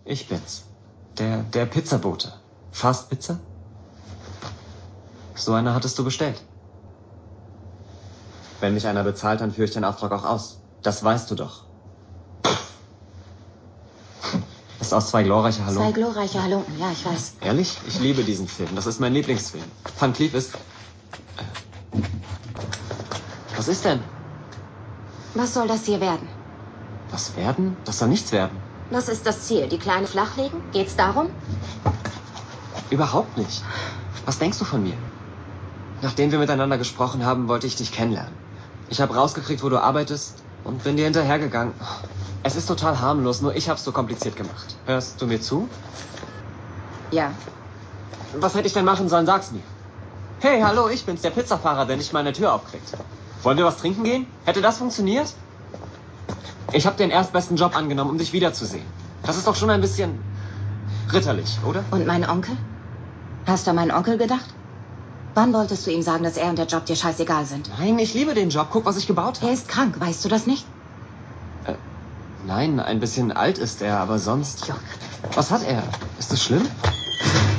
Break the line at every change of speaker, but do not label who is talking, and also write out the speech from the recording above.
Ich bin's. Der Pizzabote. Fast Pizza? So eine hattest du bestellt. Wenn mich einer bezahlt, dann führe ich den Auftrag auch aus. Das weißt du doch. Das ist aus Zwei glorreiche Halunken.
Zwei glorreiche Halunken, ja, ich weiß.
Ehrlich? Ich liebe diesen Film. Das ist mein Lieblingsfilm. Van Cleef ist... Was ist denn?
Was soll das hier werden?
Was werden? Das soll nichts werden.
Was ist das Ziel? Die Kleine flachlegen? Geht's darum?
Überhaupt nicht. Was denkst du von mir? Nachdem wir miteinander gesprochen haben, wollte ich dich kennenlernen. Ich habe rausgekriegt, wo du arbeitest und bin dir hinterhergegangen. Es ist total harmlos, nur ich hab's so kompliziert gemacht. Hörst du mir zu?
Ja.
Was hätte ich denn machen sollen? Sag's mir. Hey, hallo, ich bin's, der Pizzafahrer, der nicht meine Tür aufkriegt. Wollen wir was trinken gehen? Hätte das funktioniert? Ich habe den erstbesten Job angenommen, um dich wiederzusehen. Das ist doch schon ein bisschen ritterlich, oder?
Und mein Onkel? Hast du an meinen Onkel gedacht? Wann wolltest du ihm sagen, dass er und der Job dir scheißegal sind?
Nein, ich liebe den Job. Guck, was ich gebaut habe.
Er ist krank, weißt du das nicht?
Nein, ein bisschen alt ist er, aber sonst... Was hat er? Ist das schlimm?